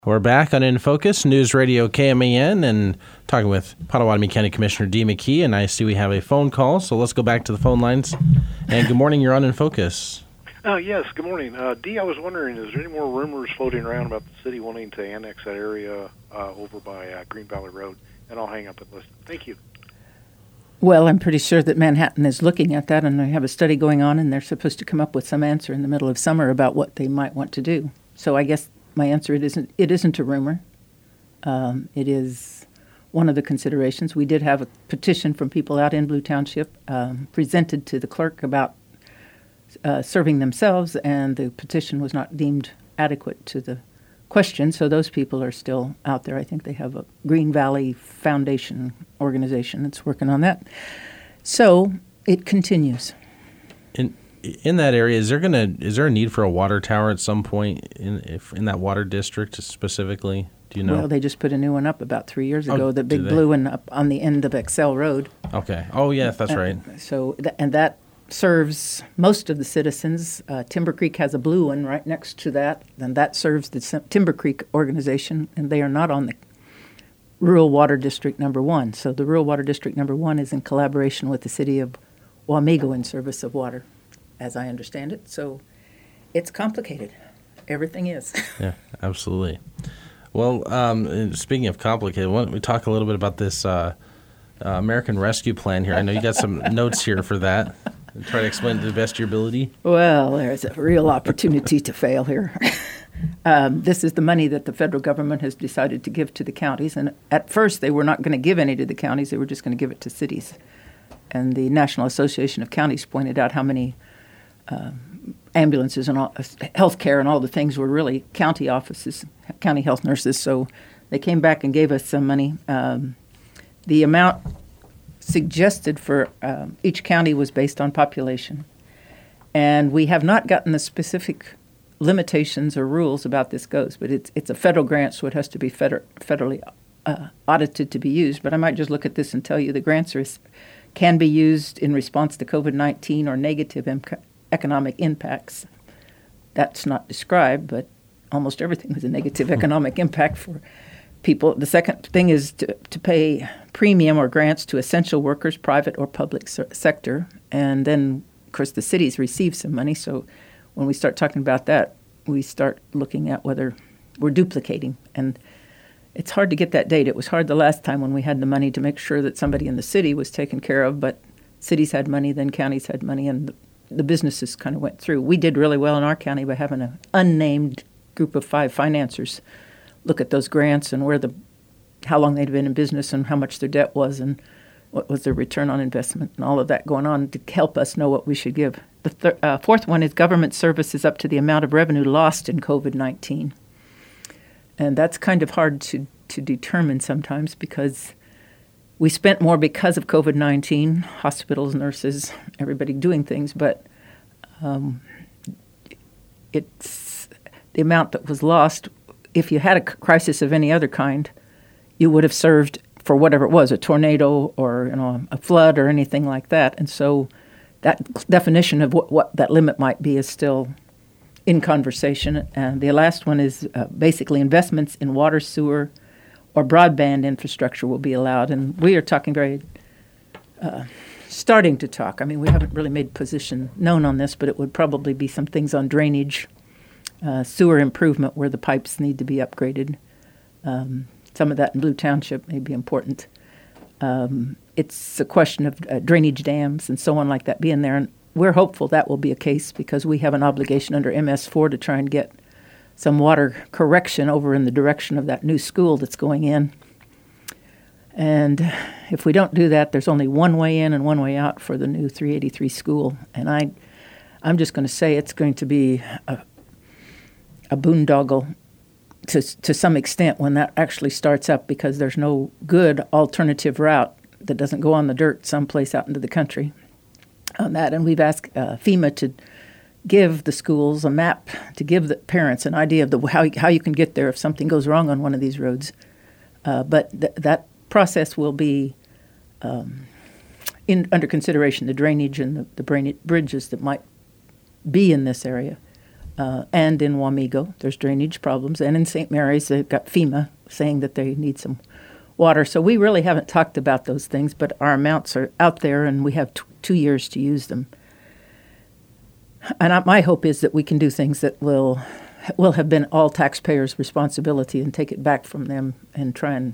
We're back on In Focus, News Radio KMAN, and talking with Potawatomi County Commissioner Dee McKee, and I see we have a phone call, so let's go back to the phone lines. And good morning, you're on In Focus. Yes, good morning. Dee, I was wondering, is there any more rumors floating around about the city wanting to annex that area over by Green Valley Road? And I'll hang up and listen. Thank you. Well, I'm pretty sure that Manhattan is looking at that, and they have a study going on, and they're supposed to come up with some answer in the middle of summer about what they might want to do. So I guess my answer, it isn't a rumor. It is one of the considerations. We did have a petition from people out in Blue Township presented to the clerk about serving themselves, and the petition was not deemed adequate to the question, so those people are still out there. I think they have a Green Valley Foundation organization that's working on that. So it continues. In that area, is there a need for a water tower at some point in that water district specifically? Do you know? Well, they just put a new one up about 3 years ago, the big blue one up on the end of Excel Road. Okay. Oh, yes, that's right. So, that serves most of the citizens. Timber Creek has a blue one right next to that, and that serves the Timber Creek organization, and they are not on the Rural Water District Number 1. So the Rural Water District Number 1 is in collaboration with the city of Wamego in service of water, as I understand it. So it's complicated. Everything is. Yeah, absolutely. Well, speaking of complicated, why don't we talk a little bit about this American Rescue Plan here? I know you got some notes here for that. Try to explain it to the best of your ability. Well, there's a real opportunity to fail here. This is the money that the federal government has decided to give to the counties. And at first, they were not going to give any to the counties. They were just going to give it to cities. And the National Association of Counties pointed out how many ambulances and all, health care and all the things were really county offices, county health nurses. So they came back and gave us some money. The amount suggested for each county was based on population. And we have not gotten the specific limitations or rules about this goes, but it's a federal grant, so it has to be federally audited to be used. But I might just look at this and tell you the grants can be used in response to COVID-19 or negative economic impacts. That's not described, but almost everything is a negative economic impact for people. The second thing is to pay premium or grants to essential workers, private or public sector. And then, of course, the cities receive some money. So when we start talking about that, we start looking at whether we're duplicating. And it's hard to get that data. It was hard the last time when we had the money to make sure that somebody in the city was taken care of, but cities had money, then counties had money, and the businesses kind of went through. We did really well in our county by having an unnamed group of 5 financiers look at those grants and how long they'd been in business and how much their debt was and what was their return on investment and all of that going on to help us know what we should give. The fourth one is government services up to the amount of revenue lost in COVID-19. And that's kind of hard to determine sometimes because we spent more because of COVID-19, hospitals, nurses, everybody doing things, but it's the amount that was lost. If you had a crisis of any other kind, you would have served for whatever it was, a tornado or a flood or anything like that. And so that definition of what that limit might be is still in conversation. And the last one is basically investments in water, sewer, or broadband infrastructure will be allowed. And we are talking starting to talk. I mean, we haven't really made position known on this, but it would probably be some things on drainage, sewer improvement where the pipes need to be upgraded. Some of that in Blue Township may be important. It's a question of drainage dams and so on like that being there. And we're hopeful that will be a case because we have an obligation under MS4 to try and get some water correction over in the direction of that new school that's going in. And if we don't do that, there's only one way in and one way out for the new 383 school. And I'm just going to say it's going to be a boondoggle to some extent when that actually starts up because there's no good alternative route that doesn't go on the dirt someplace out into the country on that. And we've asked FEMA to give the schools a map, to give the parents an idea of how you can get there if something goes wrong on one of these roads. But that process will be under consideration, the drainage and the bridges that might be in this area. and in Wamego, there's drainage problems. And in St. Mary's, they've got FEMA saying that they need some water. So we really haven't talked about those things, but our amounts are out there, and we have 2 years to use them. And my hope is that we can do things that will have been all taxpayers' responsibility and take it back from them and try and,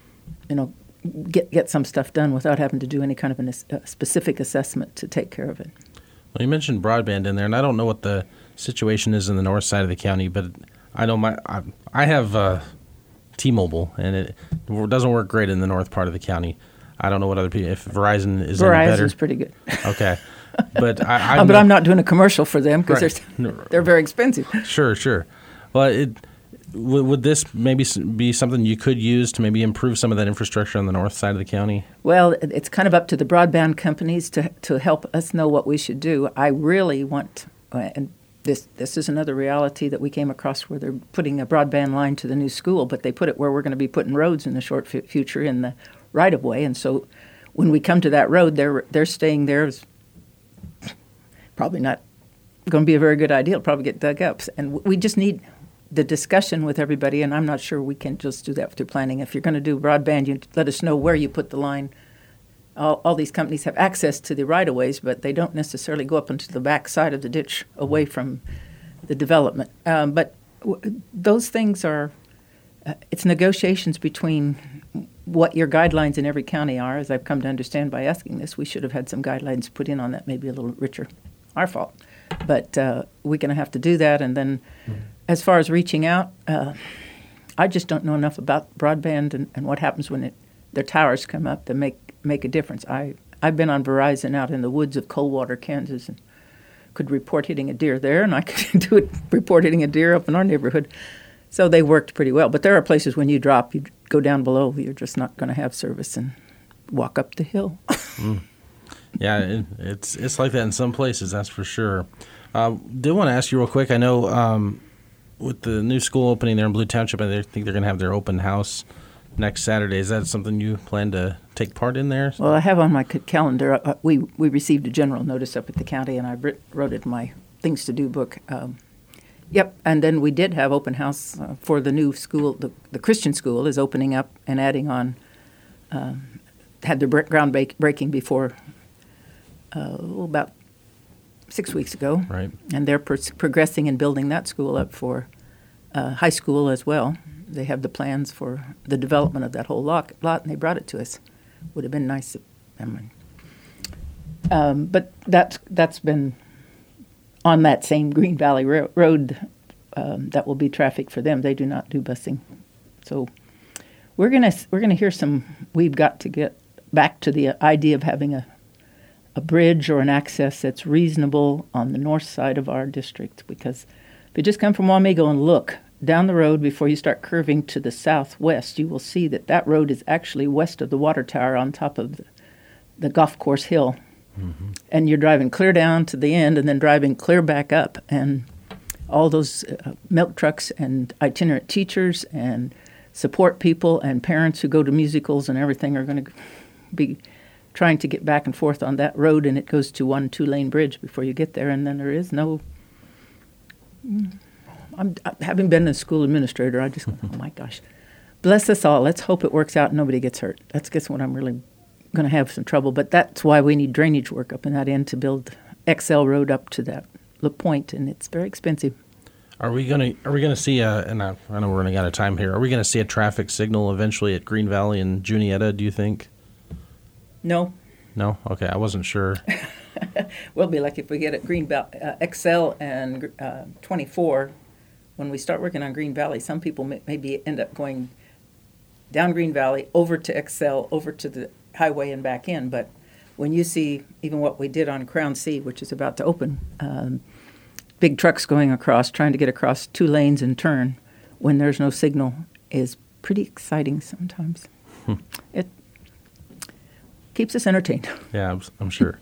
get some stuff done without having to do any kind of a specific assessment to take care of it. Well, you mentioned broadband in there, and I don't know what the situation is in the north side of the county, but I know I have T-Mobile, and it doesn't work great in the north part of the county. I don't know what other people, if Verizon is any better. Verizon's pretty good. Okay. But but I'm not doing a commercial for them because right. they're very expensive. Sure. Well, would this maybe be something you could use to maybe improve some of that infrastructure on the north side of the county? Well, it's kind of up to the broadband companies to help us know what we should do. I really want, and this is another reality that we came across where they're putting a broadband line to the new school, but they put it where we're going to be putting roads in the short future in the right-of-way. And so when we come to that road, they're staying there. Is probably not going to be a very good idea. It'll probably get dug up. And we just need the discussion with everybody, and I'm not sure we can just do that through planning. If you're going to do broadband, you let us know where you put the line. All these companies have access to the right-of-ways, but they don't necessarily go up into the back side of the ditch away from the development. But those things are, it's negotiations between what your guidelines in every county are. As I've come to understand by asking this, we should have had some guidelines put in on that, maybe a little richer. Our fault. But we're going to have to do that. And then as far as reaching out, I just don't know enough about broadband and what happens when their towers come up to make a difference. I've been on Verizon out in the woods of Coldwater, Kansas, and could report hitting a deer there, and I could report hitting a deer up in our neighborhood. So they worked pretty well. But there are places when you drop, you go down below, you're just not going to have service and walk up the hill. Yeah, it's like that in some places, that's for sure. Did want to ask you real quick, I know with the new school opening there in Blue Township, I think they're going to have their open house next Saturday. Is that something you plan to take part in there? Well, I have on my calendar, we received a general notice up at the county, and I wrote it in my things to do book. Yep, and then we did have open house for the new school. The Christian school is opening up and adding on, had their groundbreaking before about 6 weeks ago. Right. And they're progressing and building that school up for high school as well. They have the plans for the development of that whole lot, and they brought it to us. Would have been nice. But that's been on that same Green Valley Road. That will be traffic for them. They do not do busing. So we're gonna hear some. We've got to get back to the idea of having a bridge or an access that's reasonable on the north side of our district, because if you just come from Wamego and look down the road before you start curving to the southwest, you will see that road is actually west of the water tower on top of the golf course hill. Mm-hmm. And you're driving clear down to the end and then driving clear back up, and all those milk trucks and itinerant teachers and support people and parents who go to musicals and everything are going to be trying to get back and forth on that road, and it goes to 1 2-lane bridge before you get there, and then there is no. Having been a school administrator, I just, oh my gosh, bless us all. Let's hope it works out and nobody gets hurt. That's when I'm really going to have some trouble. But that's why we need drainage work up in that end to build XL Road up to that point, and it's very expensive. Are we gonna see and I know we're running out of time here. Are we gonna see a traffic signal eventually at Green Valley and Juniata, do you think? No. No? Okay, I wasn't sure. We'll be lucky if we get it Green Valley, XL and 24. When we start working on Green Valley, some people maybe end up going down Green Valley, over to XL, over to the highway and back in. But when you see even what we did on Crown C, which is about to open, big trucks going across, trying to get across 2 lanes and turn when there's no signal is pretty exciting sometimes. It keeps us entertained. Yeah, I'm sure.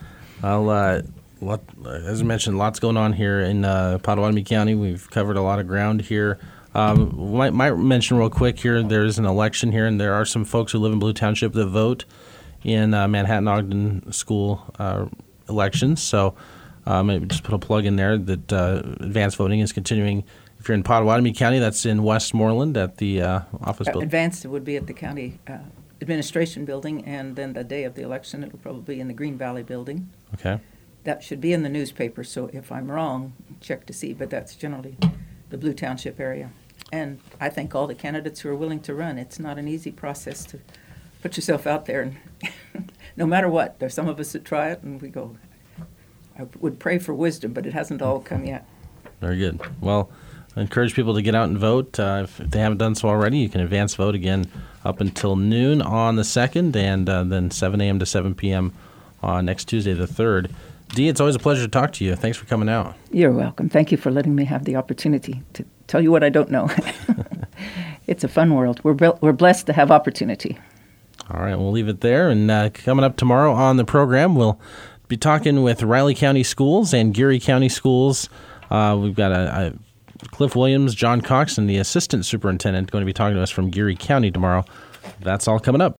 As I mentioned, lots going on here in Pottawatomie County. We've covered a lot of ground here. Might mention real quick here, there is an election here, and there are some folks who live in Blue Township that vote in Manhattan-Ogden school elections. So Maybe just put a plug in there that advance voting is continuing. If you're in Potawatomi County, that's in Westmoreland at the office building. Advanced would be at the county administration building, and then the day of the election, it will probably be in the Green Valley building. Okay. That should be in the newspaper, so if I'm wrong, check to see, but that's generally the Blue Township area. And I thank all the candidates who are willing to run. It's not an easy process to put yourself out there, and no matter what, there's some of us that try it, and we go, I would pray for wisdom, but it hasn't all come yet. Very good. Well, I encourage people to get out and vote. If they haven't done so already, you can advance vote again up until noon on the 2nd, and then 7 a.m. to 7 p.m. on next Tuesday, the 3rd. Dee, it's always a pleasure to talk to you. Thanks for coming out. You're welcome. Thank you for letting me have the opportunity to tell you what I don't know. It's a fun world. We're blessed to have opportunity. All right, we'll leave it there. And coming up tomorrow on the program, we'll be talking with Riley County Schools and Geary County Schools. We've got Cliff Williams, John Cox, and the assistant superintendent going to be talking to us from Geary County tomorrow. That's all coming up.